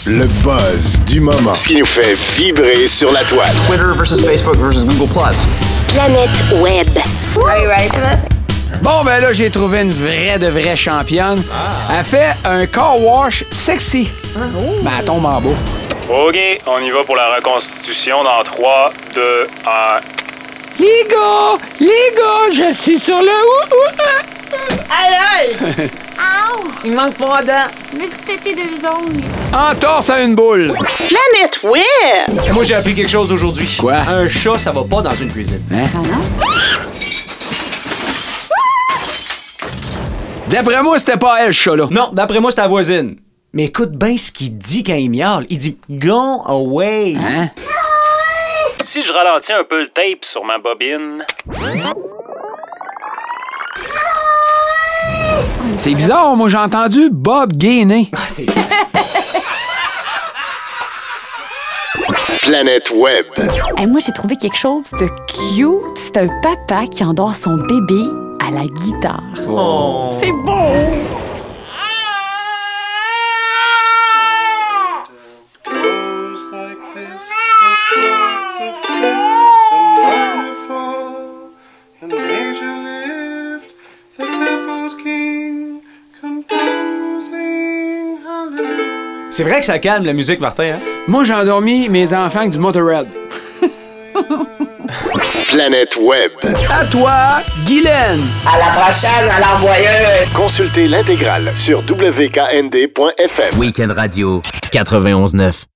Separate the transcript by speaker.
Speaker 1: Le buzz du moment. Ce qui nous fait vibrer sur la toile.
Speaker 2: Twitter versus Facebook versus Google+.
Speaker 3: Planète Web.
Speaker 4: Are you ready for this?
Speaker 5: Bon, ben là, j'ai trouvé une vraie championne. Elle fait un car wash sexy. Ben, elle tombe en bas.
Speaker 6: OK, on y va pour la reconstitution dans 3, 2, 1...
Speaker 5: Les gars, je suis sur le
Speaker 7: Aïe!
Speaker 4: Ow!
Speaker 7: Il manque pas de dents.
Speaker 4: Je me suis pété 2 ongles.
Speaker 5: entorse à une boule.
Speaker 3: Planète Web.
Speaker 2: Et moi, j'ai appris quelque chose aujourd'hui.
Speaker 5: Quoi?
Speaker 2: Un chat, ça va pas dans une cuisine.
Speaker 5: Hein? D'après moi, c'était pas elle, ce chat-là.
Speaker 2: Non, d'après moi, c'est ta voisine. Mais écoute bien ce qu'il dit quand il miaule. Il dit « Go away
Speaker 5: Hein? ».
Speaker 6: Si je ralentis un peu le tape sur ma bobine...
Speaker 5: C'est bizarre, moi j'ai entendu Bob Gainé.
Speaker 1: Planète Web.
Speaker 8: Hey, moi, j'ai trouvé quelque chose de cute. C'est un papa qui endort son bébé à la guitare.
Speaker 2: Oh.
Speaker 8: C'est beau!
Speaker 2: C'est vrai que ça calme la musique, Martin, hein?
Speaker 5: Moi j'ai endormi mes enfants avec du Motorhead.
Speaker 1: Planète Web.
Speaker 5: À toi, Guylaine.
Speaker 7: À la prochaine, à l'envoyeuse.
Speaker 1: Consultez l'intégrale sur wknd.fm.
Speaker 9: Week-end Radio 91.9.